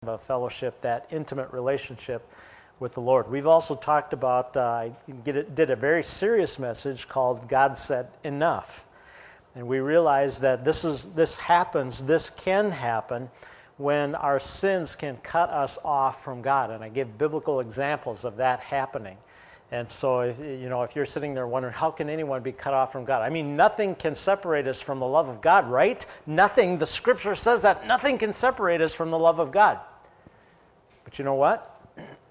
a fellowship, that intimate relationship with the Lord. We've also talked about, did a very serious message called God Said Enough. And we realize that this can happen when our sins can cut us off from God. And I give biblical examples of that happening. And so, if you're sitting there wondering, how can anyone be cut off from God? I mean, nothing can separate us from the love of God, right? Nothing. The Scripture says that nothing can separate us from the love of God. But you know what?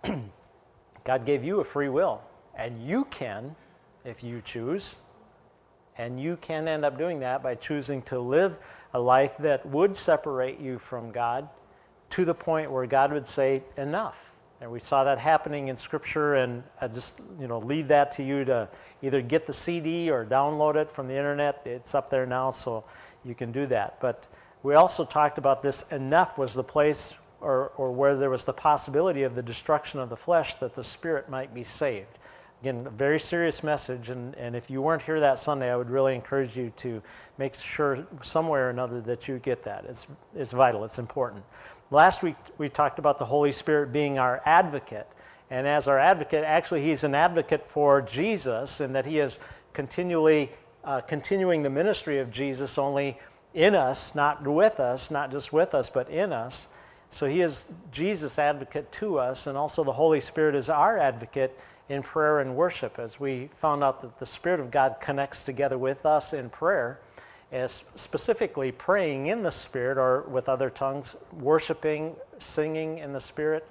God gave you a free will, and you can, if you choose, and you can end up doing that by choosing to live a life that would separate you from God to the point where God would say, enough. And we saw that happening in Scripture, and I just, leave that to you to either get the CD or download it from the internet. It's up there now, so you can do that. But we also talked about this. Enough was the place or where there was the possibility of the destruction of the flesh, that the spirit might be saved. Again, a very serious message, and if you weren't here that Sunday, I would really encourage you to make sure some way or another that you get that. It's vital. It's important. Last week, we talked about the Holy Spirit being our advocate, and as our advocate, actually, he's an advocate for Jesus, in that he is continuing the ministry of Jesus, only in us, not just with us, but in us. So he is Jesus' advocate to us, and also the Holy Spirit is our advocate in prayer and worship, as we found out that the Spirit of God connects together with us in prayer, as specifically praying in the Spirit or with other tongues, worshiping, singing in the Spirit.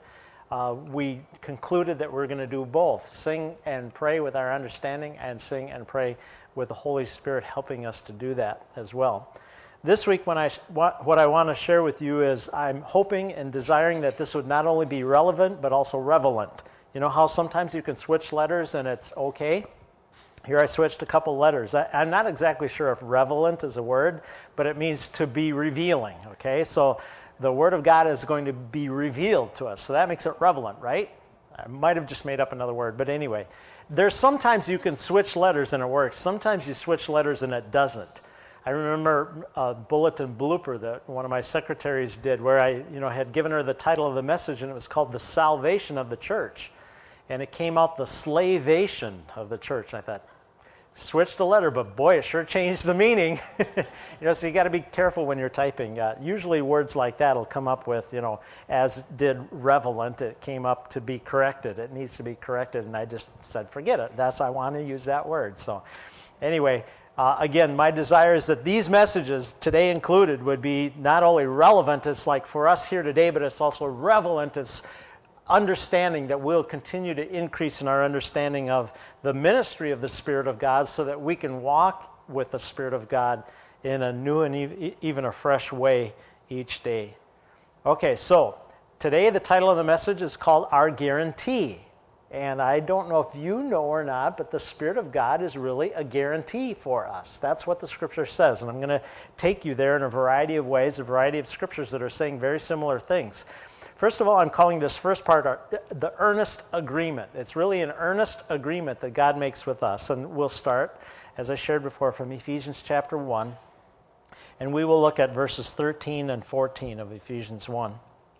We concluded that we're going to do both, sing and pray with our understanding, and sing and pray with the Holy Spirit helping us to do that as well. This week, what I want to share with you is I'm hoping and desiring that this would not only be relevant, but also relevant. You know how sometimes you can switch letters and it's okay? Here I switched a couple letters. I'm not exactly sure if relevant is a word, but it means to be revealing, okay? So the Word of God is going to be revealed to us, so that makes it relevant, right? I might have just made up another word, but anyway. There's sometimes you can switch letters and it works. Sometimes you switch letters and it doesn't. I remember a bulletin blooper that one of my secretaries did, where I had given her the title of the message, and it was called The Salvation of the Church. And it came out the Slavation of the Church. And I thought, switch the letter, but boy, it sure changed the meaning. So you got to be careful when you're typing. Usually words like that will come up with, as did relevant, it came up to be corrected. It needs to be corrected, and I just said, forget it. I want to use that word. So anyway, again, my desire is that these messages, today included, would be not only relevant as like for us here today, but it's also relevant as understanding, that we'll continue to increase in our understanding of the ministry of the Spirit of God, so that we can walk with the Spirit of God in a new and even a fresh way each day. Okay, so today the title of the message is called Our Guarantee. And I don't know if you know or not, but the Spirit of God is really a guarantee for us. That's what the Scripture says. And I'm going to take you there in a variety of ways, a variety of Scriptures that are saying very similar things. First of all, I'm calling this first part the earnest agreement. It's really an earnest agreement that God makes with us. And we'll start, as I shared before, from Ephesians chapter 1. And we will look at verses 13 and 14 of Ephesians 1.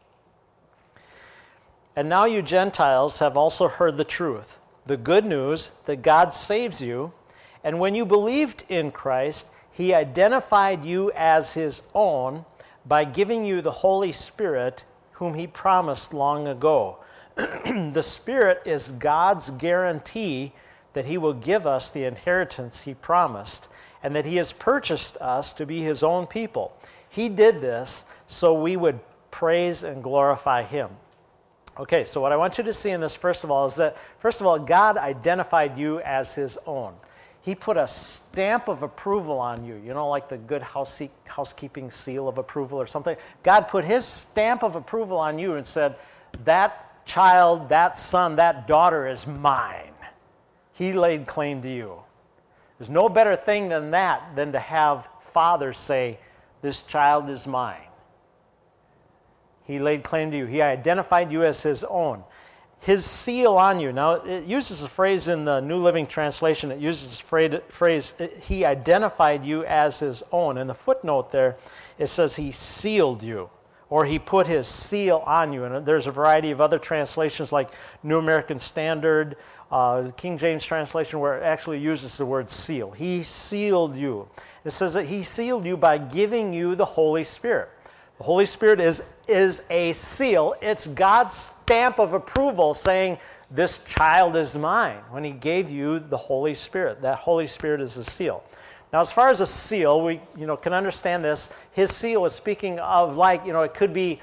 And now you Gentiles have also heard the truth, the good news that God saves you. And when you believed in Christ, He identified you as His own by giving you the Holy Spirit, whom He promised long ago. The Spirit is God's guarantee that He will give us the inheritance He promised, and that He has purchased us to be His own people. He did this so we would praise and glorify Him. Okay, so what I want you to see in this, first of all, is that, first of all, God identified you as His own. He put a stamp of approval on you, like the good housekeeping seal of approval or something. God put His stamp of approval on you and said, that child, that son, that daughter is mine. He laid claim to you. There's no better thing than that, than to have Father say, this child is mine. He laid claim to you. He identified you as His own. His seal on you. Now, it uses a phrase in the New Living Translation. It uses the phrase, He identified you as His own. In the footnote there, it says He sealed you. or he put his seal on you. And there's a variety of other translations like New American Standard, King James translation, where it actually uses the word seal. He sealed you. It says that he sealed you by giving you the Holy Spirit. The Holy Spirit is a seal. It's God's stamp of approval saying, this child is mine. When he gave you the Holy Spirit, that Holy Spirit is a seal. Now, as far as a seal, we can understand this. His seal is speaking of, like, it could be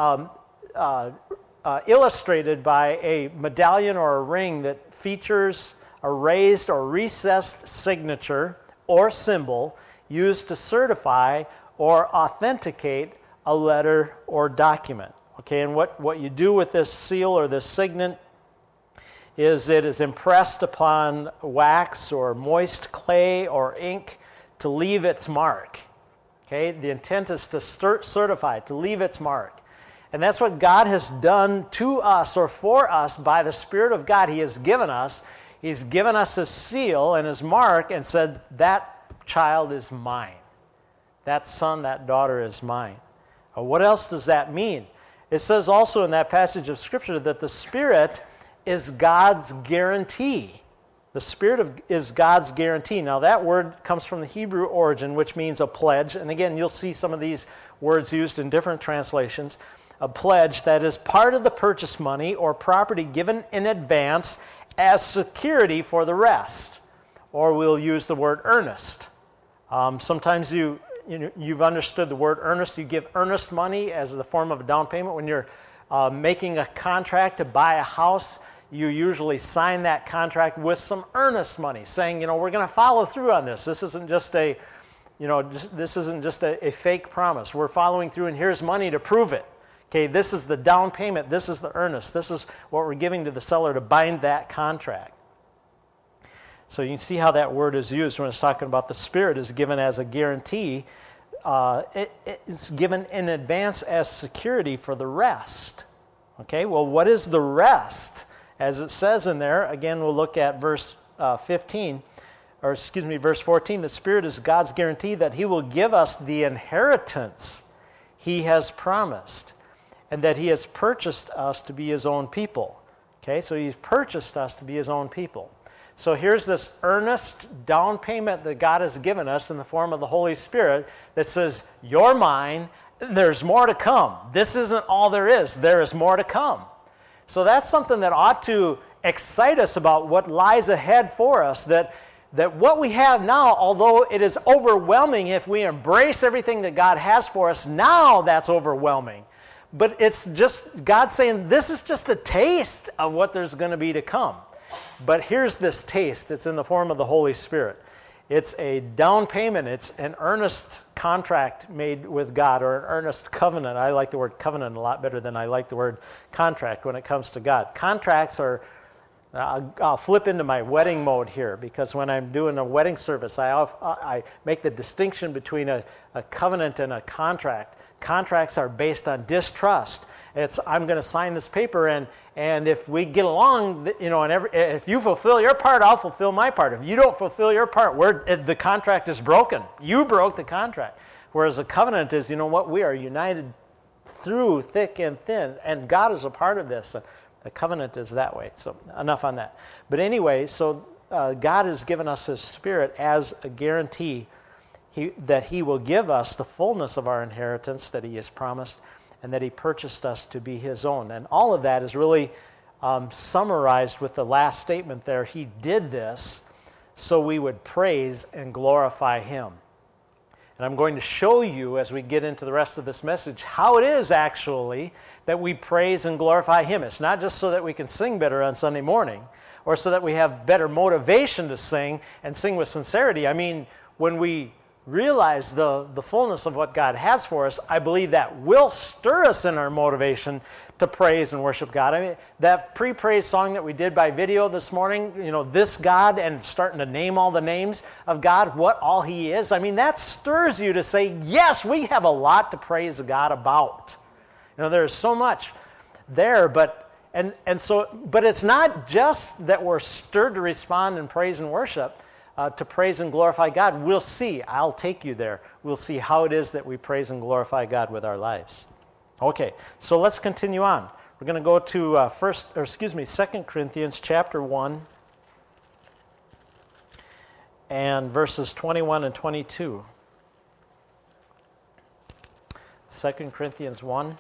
illustrated by a medallion or a ring that features a raised or recessed signature or symbol used to certify or authenticate a letter or document. Okay, and what you do with this seal or this signet is it is impressed upon wax or moist clay or ink to leave its mark. Okay, the intent is to certify, to leave its mark. And that's what God has done to us or for us by the Spirit of God. He's given us His seal and His mark and said, that child is mine. That son, that daughter is mine. What else does that mean? It says also in that passage of Scripture that the Spirit is God's guarantee. The Spirit is God's guarantee. Now that word comes from the Hebrew origin, which means a pledge. And again, you'll see some of these words used in different translations. A pledge that is part of the purchase money or property given in advance as security for the rest. Or we'll use the word earnest. Sometimes you've understood the word earnest. You give earnest money as the form of a down payment. When you're making a contract to buy a house, you usually sign that contract with some earnest money, saying, we're going to follow through on this. This isn't just a fake promise. We're following through, and here's money to prove it. Okay, this is the down payment. This is the earnest. This is what we're giving to the seller to bind that contract. So you can see how that word is used when it's talking about the Spirit is given as a guarantee. It's given in advance as security for the rest. Okay, well, what is the rest? As it says in there, again, we'll look at verse 14. The Spirit is God's guarantee that He will give us the inheritance He has promised, and that He has purchased us to be His own people. Okay, so He's purchased us to be His own people. So here's this earnest down payment that God has given us in the form of the Holy Spirit that says, you're mine, there's more to come. This isn't all there is. There is more to come. So that's something that ought to excite us about what lies ahead for us, that what we have now, although it is overwhelming if we embrace everything that God has for us, now that's overwhelming. But it's just God saying, this is just a taste of what there's going to be to come. But here's this taste. It's in the form of the Holy Spirit. It's a down payment. It's an earnest contract made with God, or an earnest covenant. I like the word covenant a lot better than I like the word contract when it comes to God. Contracts are, I'll flip into my wedding mode here, because when I'm doing a wedding service, I make the distinction between a covenant and a contract. Contracts are based on distrust. It's, I'm going to sign this paper, and if we get along, if you fulfill your part, I'll fulfill my part. If you don't fulfill your part, the contract is broken. You broke the contract. Whereas a covenant is, we are united through thick and thin, and God is a part of this. A covenant is that way. So enough on that. But anyway, so God has given us His Spirit as a guarantee that He will give us the fullness of our inheritance that He has promised, and that He purchased us to be His own. And all of that is really summarized with the last statement there. He did this so we would praise and glorify Him. And I'm going to show you as we get into the rest of this message how it is actually that we praise and glorify Him. It's not just so that we can sing better on Sunday morning or so that we have better motivation to sing and sing with sincerity. I mean, when we realize the fullness of what God has for us, I believe that will stir us in our motivation to praise and worship God. I mean, that pre-praise song that we did by video this morning, this God, and starting to name all the names of God, what all He is, I mean, that stirs you to say, yes, we have a lot to praise God about. There's so much there, but it's not just that we're stirred to respond in praise and worship, to praise and glorify God. We'll see. I'll take you there. We'll see how it is that we praise and glorify God with our lives. Okay, so let's continue on. We're going to go to 2 Corinthians chapter 1 and verses 21 and 22. 2 Corinthians 1,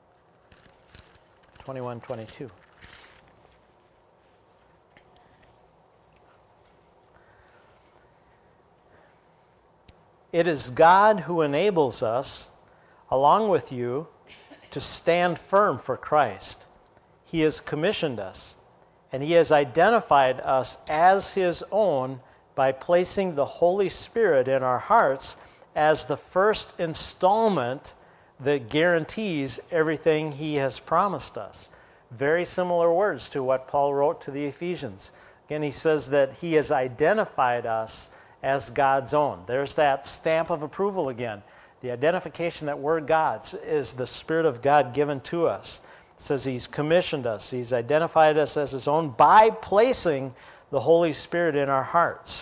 21, 22. It is God who enables us, along with you, to stand firm for Christ. He has commissioned us, and He has identified us as His own by placing the Holy Spirit in our hearts as the first installment that guarantees everything He has promised us. Very similar words to what Paul wrote to the Ephesians. Again, he says that He has identified us as God's own. There's that stamp of approval again. The identification that we're God's is the Spirit of God given to us. It says He's commissioned us. He's identified us as His own by placing the Holy Spirit in our hearts.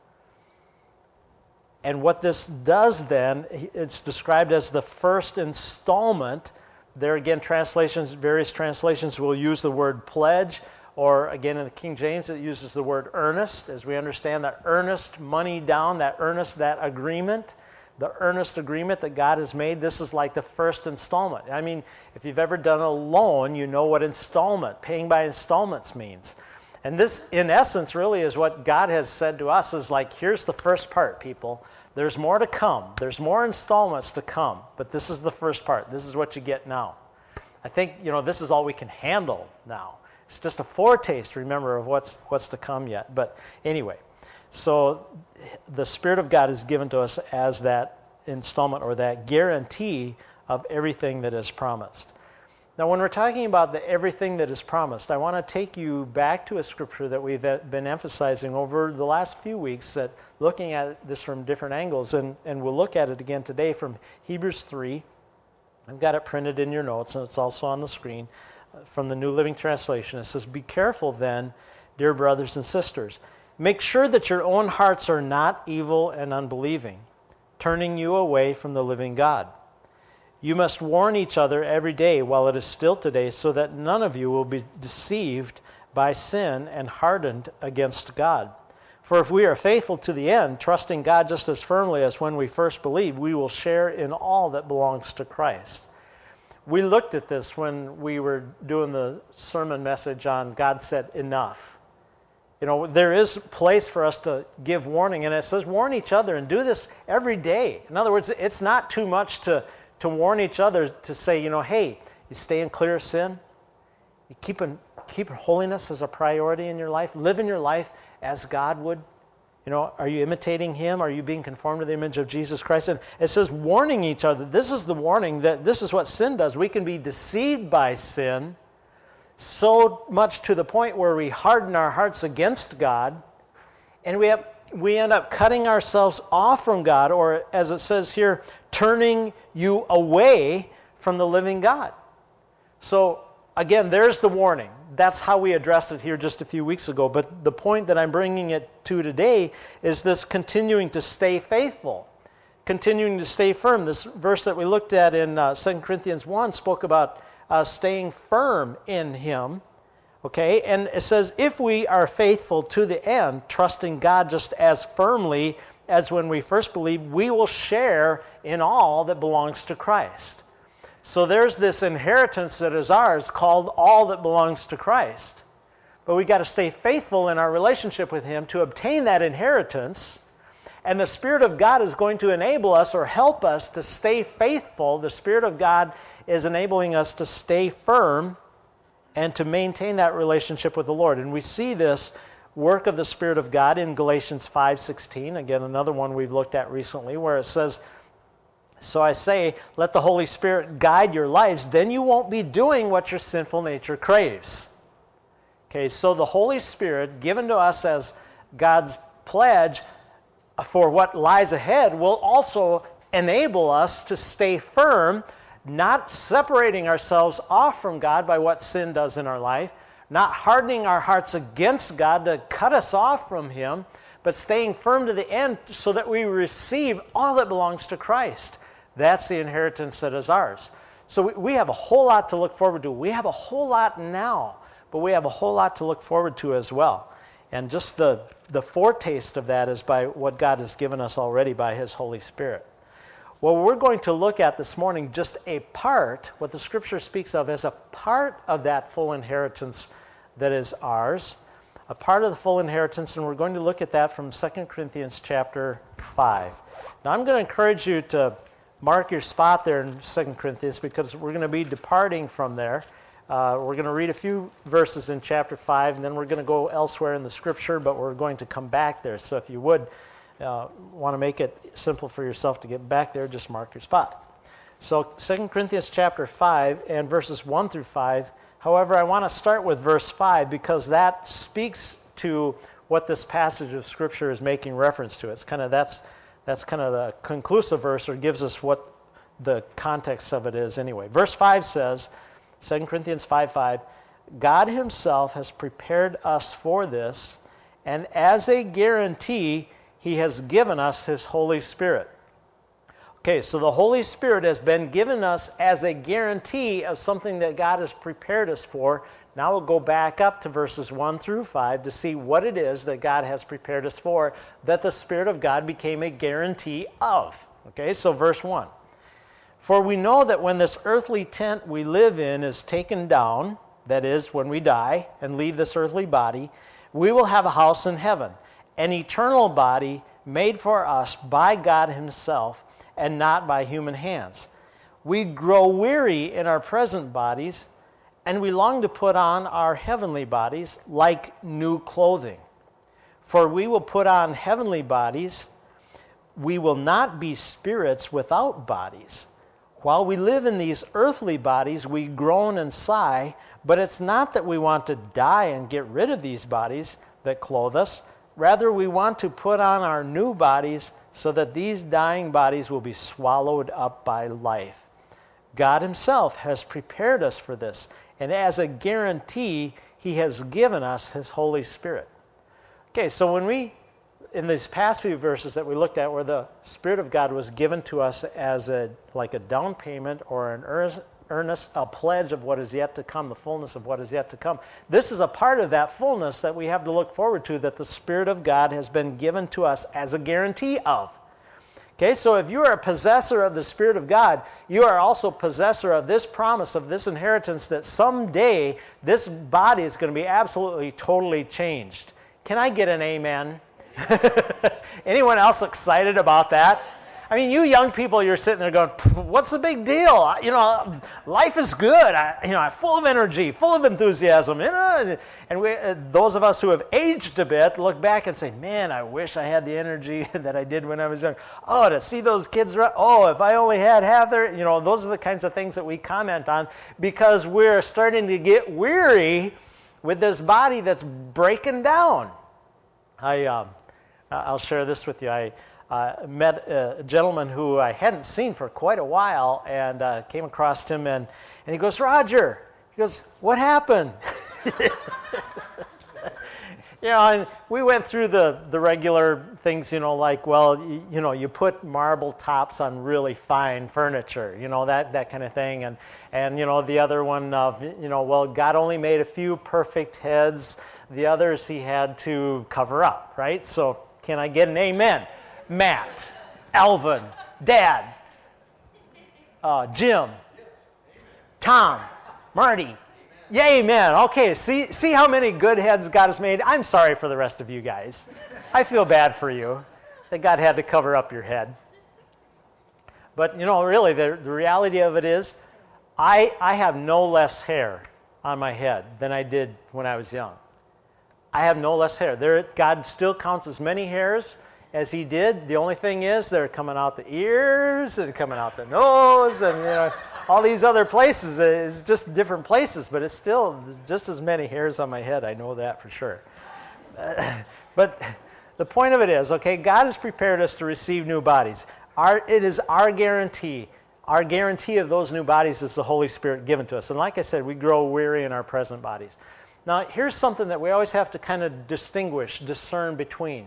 And what this does then, it's described as the first installment. There again, various translations will use the word pledge, or again in the King James it uses the word earnest, as we understand that earnest money down, that agreement, the earnest agreement that God has made. This is like the first installment. I mean, if you've ever done a loan, you know what paying by installments means. And this, in essence, really is what God has said to us, is like, here's the first part, people. There's more to come. There's more installments to come, but this is the first part. This is what you get now. I think, this is all we can handle now. It's just a foretaste, remember, of what's to come yet. But anyway, so the Spirit of God is given to us as that installment or that guarantee of everything that is promised. Now, when we're talking about the everything that is promised, I want to take you back to a scripture that we've been emphasizing over the last few weeks, that looking at this from different angles, and we'll look at it again today from Hebrews 3. I've got it printed in your notes, and it's also on the screen from the New Living Translation. It says, "Be careful then, dear brothers and sisters. Make sure that your own hearts are not evil and unbelieving, turning you away from the living God. You must warn each other every day while it is still today, so that none of you will be deceived by sin and hardened against God. For if we are faithful to the end, trusting God just as firmly as when we first believed, we will share in all that belongs to Christ." We looked at this when we were doing the sermon message on God said enough. There is a place for us to give warning, and it says warn each other and do this every day. In other words, it's not too much to warn each other, to say, hey, you staying clear of sin, you keep holiness as a priority in your life, living your life as God would. Are you imitating Him? Are you being conformed to the image of Jesus Christ? And it says warning each other. This is the warning that this is what sin does. We can be deceived by sin so much to the point where we harden our hearts against God, and we end up cutting ourselves off from God, or as it says here, turning you away from the living God. So again, there's the warning. That's how we addressed it here just a few weeks ago. But the point that I'm bringing it to today is this continuing to stay faithful, continuing to stay firm. This verse that we looked at in 2 Corinthians 1 spoke about staying firm in Him. Okay, and it says, if we are faithful to the end, trusting God just as firmly as when we first believed, we will share in all that belongs to Christ. So there's this inheritance that is ours called all that belongs to Christ. But we've got to stay faithful in our relationship with Him to obtain that inheritance. And the Spirit of God is going to enable us or help us to stay faithful. The Spirit of God is enabling us to stay firm and to maintain that relationship with the Lord. And we see this work of the Spirit of God in Galatians 5:16, again, another one we've looked at recently, where it says, "So I say, let the Holy Spirit guide your lives, then you won't be doing what your sinful nature craves." Okay, so the Holy Spirit, given to us as God's pledge for what lies ahead, will also enable us to stay firm, not separating ourselves off from God by what sin does in our life, not hardening our hearts against God to cut us off from Him, but staying firm to the end so that we receive all that belongs to Christ. That's the inheritance that is ours. So we have a whole lot to look forward to. We have a whole lot now, but we have a whole lot to look forward to as well. And just the foretaste of that is by what God has given us already by His Holy Spirit. Well, we're going to look at this morning just a part, what the Scripture speaks of as a part of that full inheritance that is ours, a part of the full inheritance, and we're going to look at that from 2 Corinthians chapter 5. Now, I'm going to encourage you to mark your spot there in 2 Corinthians because we're going to be departing from there. We're going to read a few verses in chapter 5, and then we're going to go elsewhere in the Scripture, but we're going to come back there. So if you would want to make it simple for yourself to get back there, just mark your spot. So 2 Corinthians chapter 5 and verses 1 through 5. However, I want to start with verse 5 because that speaks to what this passage of Scripture is making reference to. It's kind of that's kind of the conclusive verse, or gives us what the context of it is anyway. Verse 5 says, 2 Corinthians 5:5, God Himself has prepared us for this, and as a guarantee, He has given us His Holy Spirit. Okay, so the Holy Spirit has been given us as a guarantee of something that God has prepared us for. Now we'll go back up to verses 1 through 5 to see what it is that God has prepared us for, that the Spirit of God became a guarantee of. Okay, so verse 1. For we know that when this earthly tent we live in is taken down, that is, when we die and leave this earthly body, we will have a house in heaven, an eternal body made for us by God Himself and not by human hands. We grow weary in our present bodies, and we long to put on our heavenly bodies like new clothing. For we will put on heavenly bodies. We will not be spirits without bodies. While we live in these earthly bodies, we groan and sigh, but it's not that we want to die and get rid of these bodies that clothe us. Rather, we want to put on our new bodies so that these dying bodies will be swallowed up by life. God Himself has prepared us for this, and as a guarantee, He has given us His Holy Spirit. Okay, so when in these past few verses that we looked at, where the Spirit of God was given to us as like a down payment or an earnest, a pledge of what is yet to come, the fullness of what is yet to come. This is a part of that fullness that we have to look forward to, that the Spirit of God has been given to us as a guarantee of. Okay, so if you are a possessor of the Spirit of God, you are also possessor of this promise, of this inheritance, that someday this body is going to be absolutely, totally changed. Can I get an amen? Anyone else excited about that? I mean, you young people, you're sitting there going, what's the big deal? You know, life is good. I'm full of energy, full of enthusiasm. You know? And we, those of us who have aged a bit look back and say, man, I wish I had the energy that I did when I was young. Oh, to see those kids, oh, if I only had half their, those are the kinds of things that we comment on because we're starting to get weary with this body that's breaking down. I'll share this with you. I met a gentleman who I hadn't seen for quite a while, and came across him, and he goes, Roger, he goes, what happened? And we went through the regular things, like, well, you put marble tops on really fine furniture, that kind of thing, and the other one of, well, God only made a few perfect heads, the others He had to cover up, right? So can I get an amen? Matt, Alvin, Dad, Jim, Tom, Marty. Yay, man. Okay, see how many good heads God has made? I'm sorry for the rest of you guys. I feel bad for you that God had to cover up your head. But, really, the reality of it is I have no less hair on my head than I did when I was young. I have no less hair. God still counts as many hairs as He did. The only thing is they're coming out the ears and coming out the nose and all these other places. It's just different places, but it's still just as many hairs on my head. I know that for sure. But the point of it is, okay, God has prepared us to receive new bodies. It is our guarantee. Our guarantee of those new bodies is the Holy Spirit given to us. And like I said, we grow weary in our present bodies. Now, here's something that we always have to kind of discern between.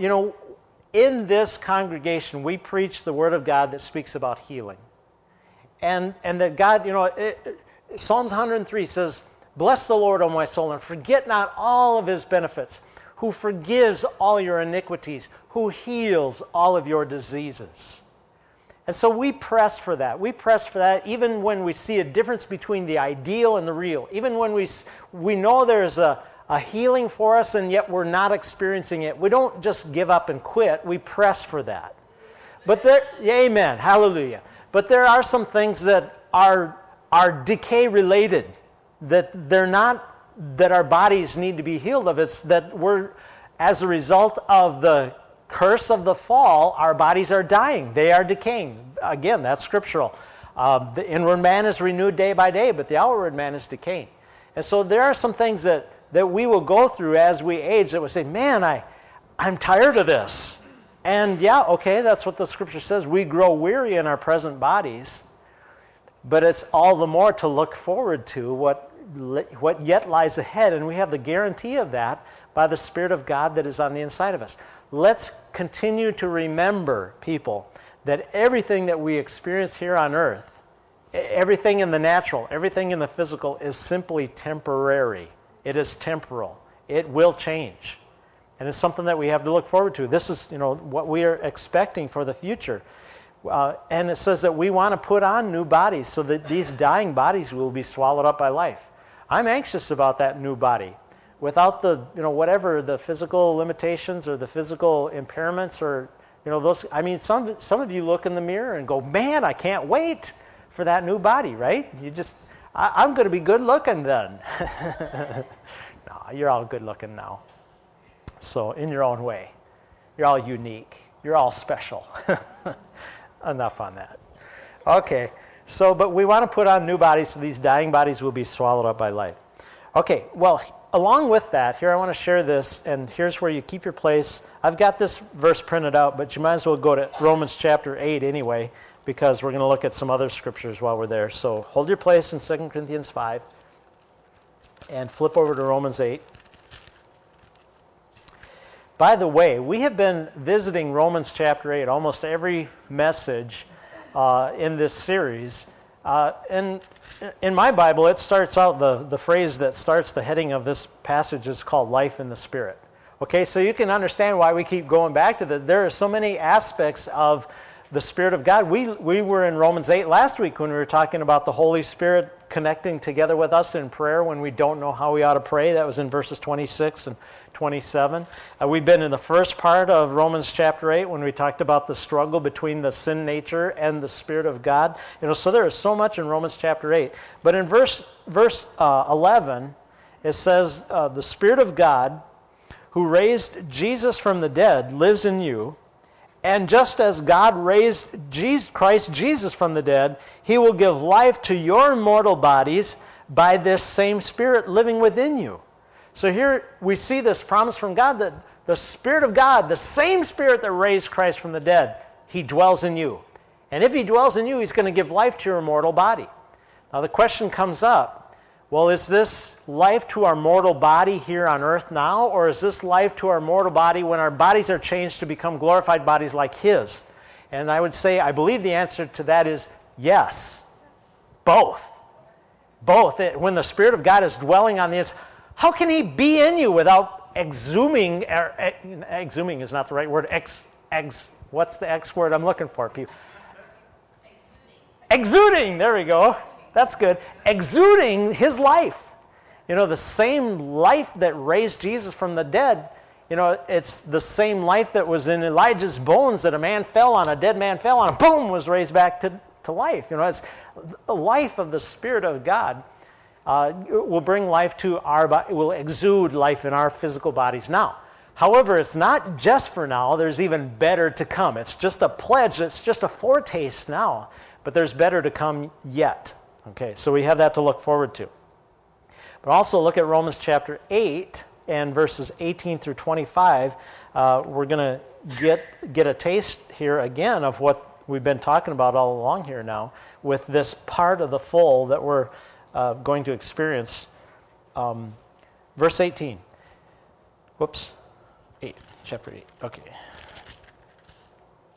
In this congregation, we preach the Word of God that speaks about healing. And that God, Psalms 103 says, "Bless the Lord, O my soul, and forget not all of his benefits, who forgives all your iniquities, who heals all of your diseases." And so we press for that. We press for that even when we see a difference between the ideal and the real. Even when we know there's a healing for us and yet we're not experiencing it. We don't just give up and quit. We press for that. But amen, hallelujah. But there are some things that are decay related, that they're not, that our bodies need to be healed of. It's that we're, as a result of the curse of the fall, our bodies are dying. They are decaying. Again, that's scriptural. The inward man is renewed day by day, but the outward man is decaying. And so there are some things that we will go through as we age that will say, man, I'm tired of this. And yeah, okay, that's what the scripture says. We grow weary in our present bodies, but it's all the more to look forward to what yet lies ahead, and we have the guarantee of that by the Spirit of God that is on the inside of us. Let's continue to remember, people, that everything that we experience here on earth, everything in the natural, everything in the physical, is simply temporary. It is temporal. It will change. And it's something that we have to look forward to. This is, what we are expecting for the future. And it says that we want to put on new bodies so that these dying bodies will be swallowed up by life. I'm anxious about that new body. Without the, whatever the physical limitations or the physical impairments or, those, I mean, some of you look in the mirror and go, man, I can't wait for that new body, right? I'm going to be good looking then. No, you're all good looking now. So in your own way, you're all unique. You're all special. Enough on that. Okay, but we want to put on new bodies so these dying bodies will be swallowed up by life. Okay, well, along with that, here I want to share this, and here's where you keep your place. I've got this verse printed out, but you might as well go to Romans chapter 8 anyway, because we're going to look at some other scriptures while we're there. So hold your place in 2 Corinthians 5 and flip over to Romans 8. By the way, we have been visiting Romans chapter 8 almost every message in this series. And in my Bible, it starts out, the phrase that starts the heading of this passage is called life in the Spirit. Okay, so you can understand why we keep going back to that. There are so many aspects of the Spirit of God. We were in Romans 8 last week when we were talking about the Holy Spirit connecting together with us in prayer when we don't know how we ought to pray. That was in verses 26 and 27. We've been in the first part of Romans chapter 8 when we talked about the struggle between the sin nature and the Spirit of God. So there is so much in Romans chapter 8. But in verse 11, it says, the Spirit of God who raised Jesus from the dead lives in you. And just as God raised Christ Jesus from the dead, he will give life to your mortal bodies by this same Spirit living within you. So here we see this promise from God that the Spirit of God, the same Spirit that raised Christ from the dead, he dwells in you. And if he dwells in you, he's going to give life to your mortal body. Now the question comes up, well, is this life to our mortal body here on earth now, or is this life to our mortal body when our bodies are changed to become glorified bodies like his? And I would say, I believe the answer to that is yes. Both. Both. When the Spirit of God is dwelling on the inside, how can he be in you without exhuming? Exhuming is not the right word. What's the X word I'm looking for, people? Exuding. There we go. That's good. Exuding his life. The same life that raised Jesus from the dead, it's the same life that was in Elijah's bones that a dead man fell on, boom, was raised back to life. It's the life of the Spirit of God will bring life to our body, will exude life in our physical bodies now. However, it's not just for now. There's even better to come. It's just a pledge. It's just a foretaste now. But there's better to come yet. Okay, so we have that to look forward to. But also look at Romans chapter 8 and verses 18 through 25. We're going to get a taste here again of what we've been talking about all along here now with this part of the full that we're going to experience. Verse 18. Whoops. 8. Chapter 8. Okay.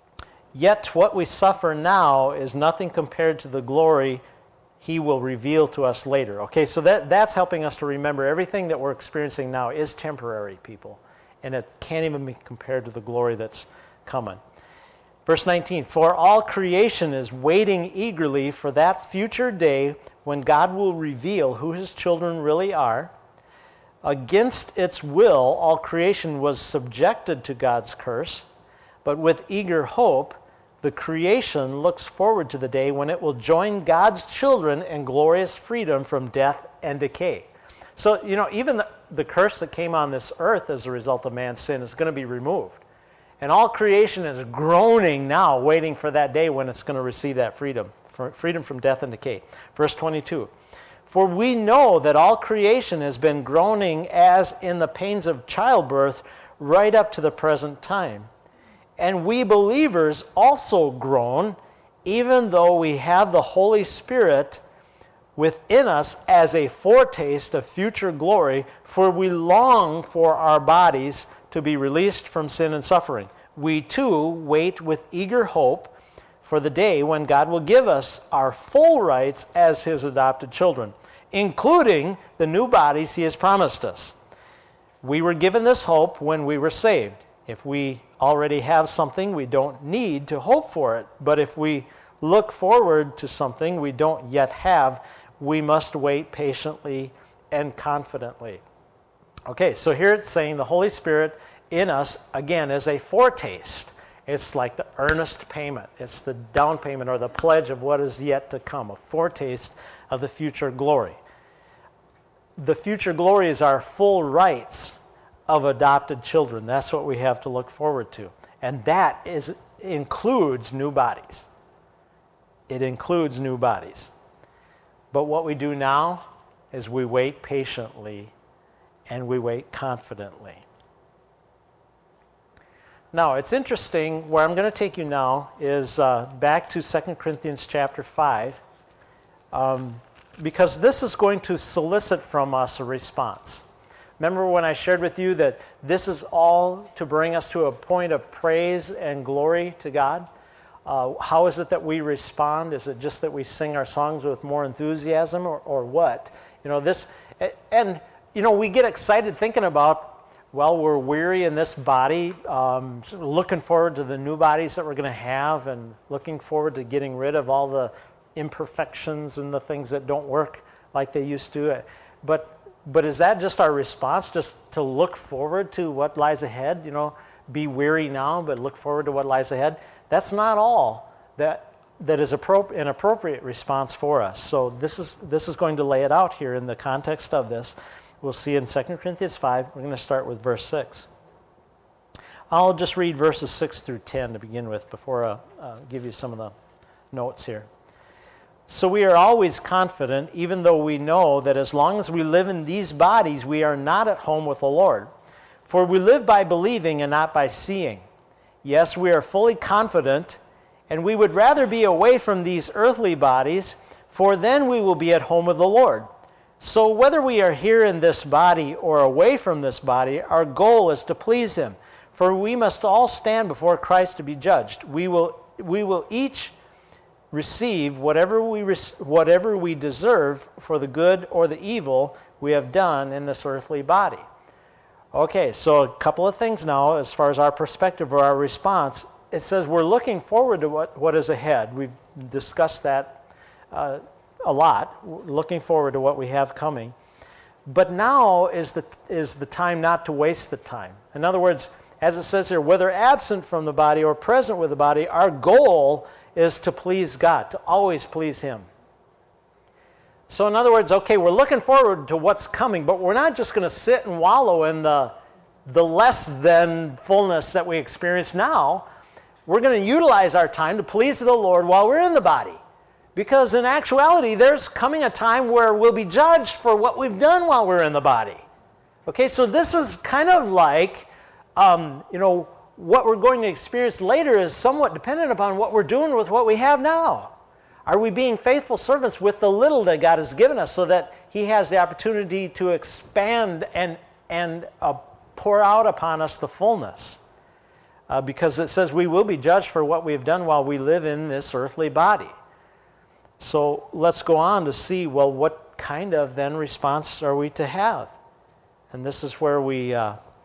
Yet what we suffer now is nothing compared to the glory he will reveal to us later. Okay, so that's helping us to remember everything that we're experiencing now is temporary, people. And it can't even be compared to the glory that's coming. Verse 19, for all creation is waiting eagerly for that future day when God will reveal who his children really are. Against its will, all creation was subjected to God's curse, but with eager hope, the creation looks forward to the day when it will join God's children in glorious freedom from death and decay. So, even the curse that came on this earth as a result of man's sin is going to be removed. And all creation is groaning now, waiting for that day when it's going to receive that freedom from death and decay. Verse 22, for we know that all creation has been groaning as in the pains of childbirth right up to the present time. And we believers also groan, even though we have the Holy Spirit within us as a foretaste of future glory, for we long for our bodies to be released from sin and suffering. We too wait with eager hope for the day when God will give us our full rights as his adopted children, including the new bodies he has promised us. We were given this hope when we were saved. If we already have something, we don't need to hope for it. But if we look forward to something we don't yet have, we must wait patiently and confidently. Okay, so here it's saying the Holy Spirit in us, again, is a foretaste. It's like the earnest payment. It's the down payment or the pledge of what is yet to come, a foretaste of the future glory. The future glory is our full rights of adopted children. That's what we have to look forward to. And that includes new bodies. It includes new bodies. But what we do now is we wait patiently and we wait confidently. Now, it's interesting, where I'm going to take you now is back to 2 Corinthians chapter 5, because this is going to solicit from us a response. Remember when I shared with you that this is all to bring us to a point of praise and glory to God? How is it that we respond? Is it just that we sing our songs with more enthusiasm, or what? We get excited thinking about, well, we're weary in this body, looking forward to the new bodies that we're going to have, and looking forward to getting rid of all the imperfections and the things that don't work like they used to. But is that just our response, just to look forward to what lies ahead? Be weary now, but look forward to what lies ahead. That's not all that is an appropriate response for us. So this is going to lay it out here in the context of this. We'll see in 2 Corinthians 5. We're going to start with verse 6. I'll just read verses 6 through 10 to begin with before I give you some of the notes here. So we are always confident, even though we know that as long as we live in these bodies, we are not at home with the Lord. For we live by believing and not by seeing. Yes, we are fully confident, and we would rather be away from these earthly bodies, for then we will be at home with the Lord. So whether we are here in this body or away from this body, our goal is to please him. For we must all stand before Christ to be judged. We will each receive whatever we deserve for the good or the evil we have done in this earthly body. Okay, so a couple of things now as far as our perspective or our response. It says we're looking forward to what is ahead. We've discussed that a lot, looking forward to what we have coming. But now is the time not to waste the time. In other words, as it says here, whether absent from the body or present with the body, our goal is to please God, to always please him. So in other words, okay, we're looking forward to what's coming, but we're not just going to sit and wallow in the less than fullness that we experience now. We're going to utilize our time to please the Lord while we're in the body. Because in actuality, there's coming a time where we'll be judged for what we've done while we're in the body. Okay, so this is kind of like, what we're going to experience later is somewhat dependent upon what we're doing with what we have now. Are we being faithful servants with the little that God has given us so that he has the opportunity to expand and pour out upon us the fullness? because it says we will be judged for what we have done while we live in this earthly body. So let's go on to see, well, what kind of then response are we to have? And this is where we,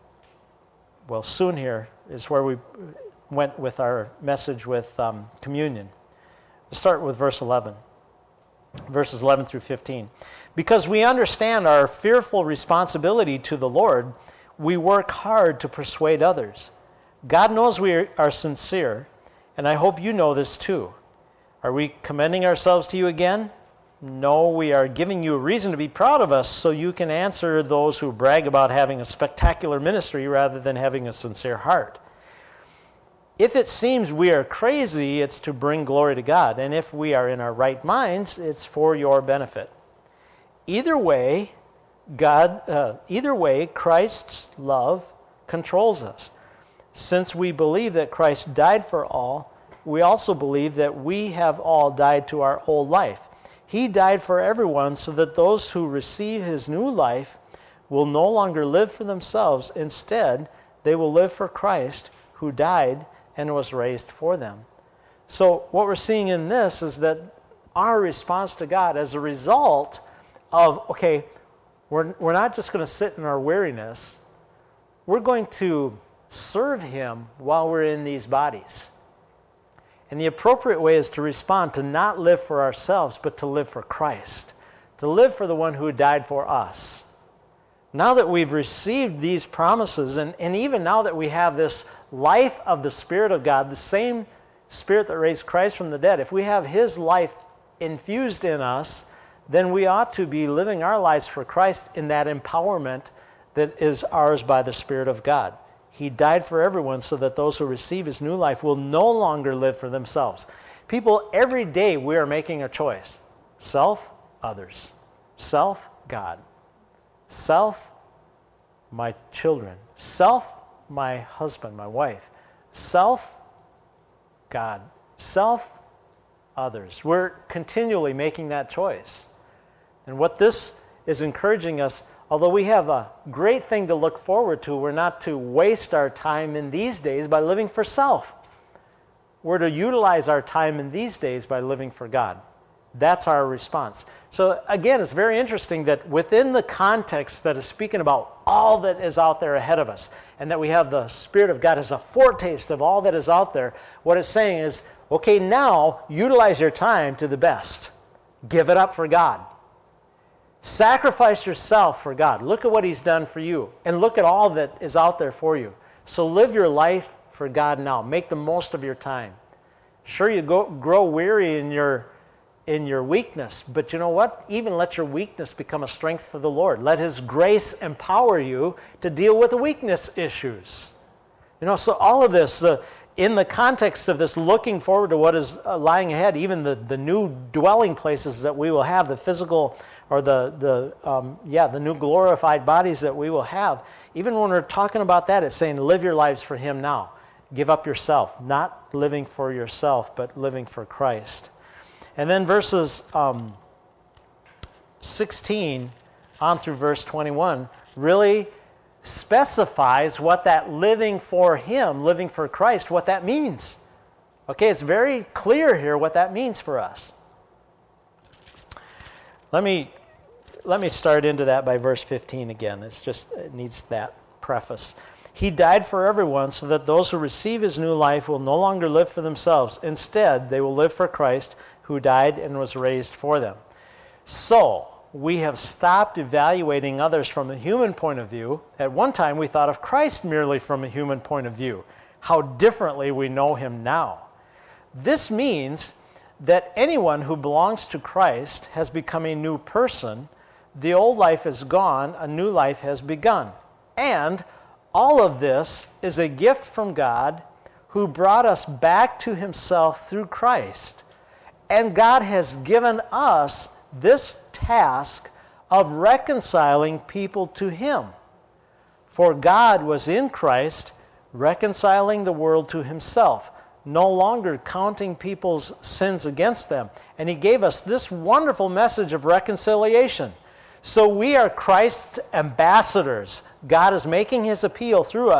soon here is where we went with our message with communion. Let's start with verse 11. Verses 11 through 15. Because we understand our fearful responsibility to the Lord, we work hard to persuade others. God knows we are sincere, and I hope you know this too. Are we commending ourselves to you again? No, we are giving you a reason to be proud of us so you can answer those who brag about having a spectacular ministry rather than having a sincere heart. If it seems we are crazy, it's to bring glory to God. And if we are in our right minds, it's for your benefit. Either way, Christ's love controls us. Since we believe that Christ died for all, we also believe that we have all died to our old life. He died for everyone so that those who receive his new life will no longer live for themselves. Instead, they will live for Christ, who died and was raised for them. So what we're seeing in this is that our response to God as a result of, okay, we're not just going to sit in our weariness, we're going to serve him while we're in these bodies. And the appropriate way is to respond to not live for ourselves, but to live for Christ, to live for the one who died for us. Now that we've received these promises, and even now that we have this life of the Spirit of God, the same Spirit that raised Christ from the dead, if we have his life infused in us, then we ought to be living our lives for Christ in that empowerment that is ours by the Spirit of God. He died for everyone so that those who receive his new life will no longer live for themselves. People, every day we are making a choice. Self, others. Self, God. Self, my children. Self, my husband, my wife. Self, God. Self, others. We're continually making that choice. And what this is encouraging us, although we have a great thing to look forward to, we're not to waste our time in these days by living for self. We're to utilize our time in these days by living for God. That's our response. So again, it's very interesting that within the context that is speaking about all that is out there ahead of us, and that we have the Spirit of God as a foretaste of all that is out there, what it's saying is, okay, now utilize your time to the best. Give it up for God. Sacrifice yourself for God. Look at what he's done for you, and look at all that is out there for you. So live your life for God now. Make the most of your time. Sure, you grow weary in your weakness, but you know what? Even let your weakness become a strength for the Lord. Let his grace empower you to deal with the weakness issues. So all of this, in the context of this looking forward to what is lying ahead, even the new dwelling places that we will have, the physical or the new glorified bodies that we will have, even when we're talking about that, it's saying live your lives for him now. Give up yourself, not living for yourself, but living for Christ. And then verses 16 on through verse 21 really specifies what that living for him, living for Christ, what that means. Okay, it's very clear here what that means for us. Let me start into that by verse 15 again. It needs that preface. He died for everyone so that those who receive his new life will no longer live for themselves. Instead, they will live for Christ, who died and was raised for them. So, we have stopped evaluating others from a human point of view. At one time, we thought of Christ merely from a human point of view. How differently we know him now. This means that anyone who belongs to Christ has become a new person. The old life is gone, a new life has begun. And all of this is a gift from God who brought us back to himself through Christ. And God has given us this task of reconciling people to him. For God was in Christ, reconciling the world to himself, no longer counting people's sins against them. And he gave us this wonderful message of reconciliation. So we are Christ's ambassadors. God is making his appeal through us.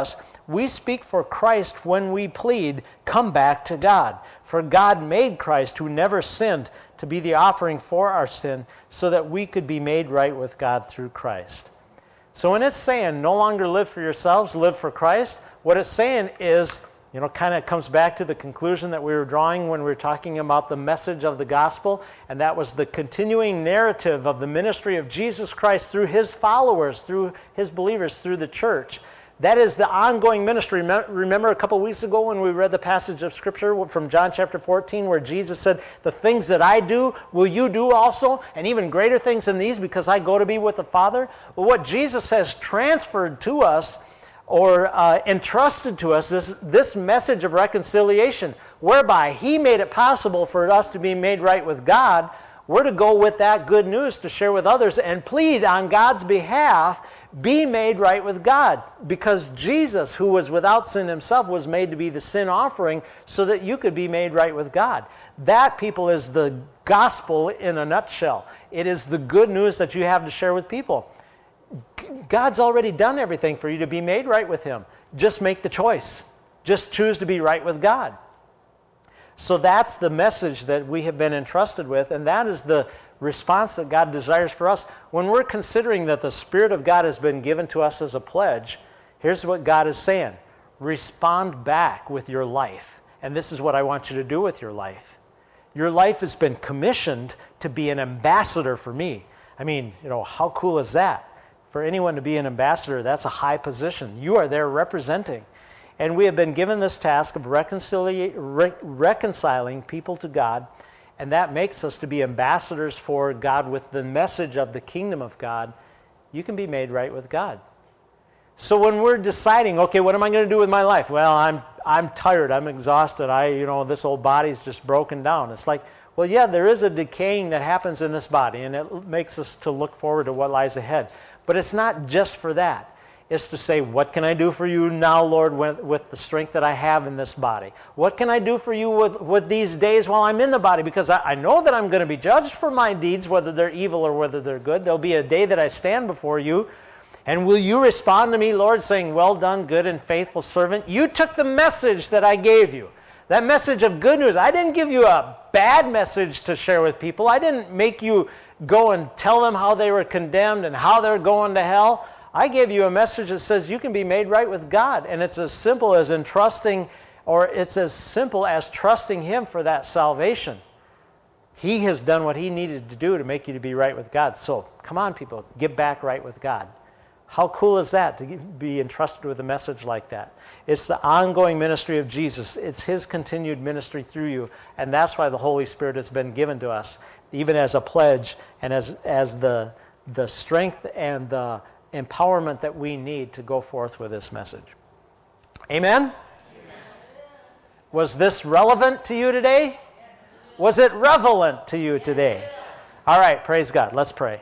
We speak for Christ when we plead, come back to God. For God made Christ, who never sinned, to be the offering for our sin, so that we could be made right with God through Christ. So when it's saying, no longer live for yourselves, live for Christ, what it's saying is, kind of comes back to the conclusion that we were drawing when we were talking about the message of the gospel, and that was the continuing narrative of the ministry of Jesus Christ through his followers, through his believers, through the church. That is the ongoing ministry. Remember a couple weeks ago when we read the passage of Scripture from John chapter 14 where Jesus said, the things that I do, will you do also? And even greater things than these because I go to be with the Father? Well, what Jesus has transferred to us or entrusted to us, this message of reconciliation, whereby he made it possible for us to be made right with God, we're to go with that good news to share with others and plead on God's behalf, be made right with God. Because Jesus, who was without sin himself, was made to be the sin offering so that you could be made right with God. That, people, is the gospel in a nutshell. It is the good news that you have to share with people. God's already done everything for you to be made right with him. Just make the choice. Just choose to be right with God. So that's the message that we have been entrusted with, and that is the response that God desires for us. When we're considering that the Spirit of God has been given to us as a pledge, here's what God is saying. Respond back with your life. And this is what I want you to do with your life. Your life has been commissioned to be an ambassador for me. I mean, how cool is that? For anyone to be an ambassador, that's a high position. You are there representing. And we have been given this task of reconciling people to God, and that makes us to be ambassadors for God with the message of the kingdom of God. You can be made right with God. So when we're deciding, okay, what am I going to do with my life? Well, I'm tired, I'm exhausted, this old body's just broken down. It's like, well, yeah, there is a decaying that happens in this body, and it makes us to look forward to what lies ahead. But it's not just for that. It's to say, what can I do for you now, Lord, with the strength that I have in this body? What can I do for you with these days while I'm in the body? Because I know that I'm going to be judged for my deeds, whether they're evil or whether they're good. There'll be a day that I stand before you. And will you respond to me, Lord, saying, well done, good and faithful servant? You took the message that I gave you. That message of good news. I didn't give you a bad message to share with people. I didn't make you go and tell them how they were condemned and how they're going to hell. I gave you a message that says you can be made right with God. And it's as simple as trusting him for that salvation. He has done what he needed to do to make you to be right with God. So come on, people, get back right with God. How cool is that to be entrusted with a message like that? It's the ongoing ministry of Jesus. It's his continued ministry through you. And that's why the Holy Spirit has been given to us, even as a pledge and as the strength and the empowerment that we need to go forth with this message. Amen? Amen. Was this relevant to you today? Yes. Was it relevant to you today? Yes. All right, praise God. Let's pray.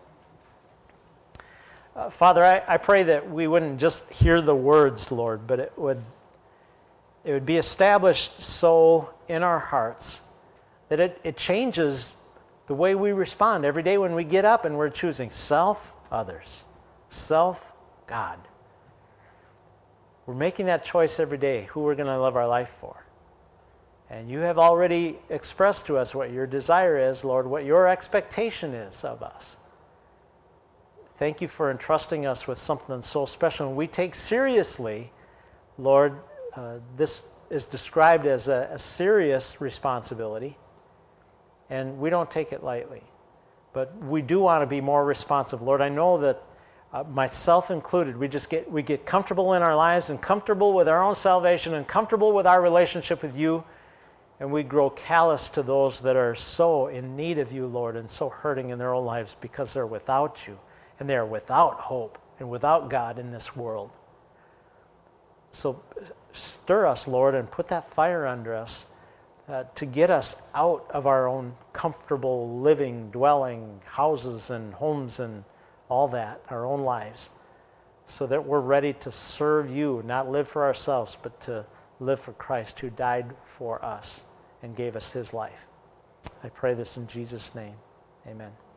Father, I pray that we wouldn't just hear the words, Lord, but it would be established so in our hearts that it changes the way we respond every day when we get up and we're choosing self, others. Self, God. We're making that choice every day, who we're going to live our life for. And you have already expressed to us what your desire is, Lord, what your expectation is of us. Thank you for entrusting us with something so special. And we take seriously, Lord, this is described as a serious responsibility, and we don't take it lightly. But we do want to be more responsive. Lord, I know that myself included, we get comfortable in our lives and comfortable with our own salvation and comfortable with our relationship with you, and we grow callous to those that are so in need of you, Lord, and so hurting in their own lives because they're without you, and they are without hope and without God in this world. So stir us, Lord, and put that fire under us to get us out of our own comfortable living, dwelling, houses and homes and all that, our own lives, so that we're ready to serve you, not live for ourselves, but to live for Christ who died for us and gave us his life. I pray this in Jesus' name. Amen.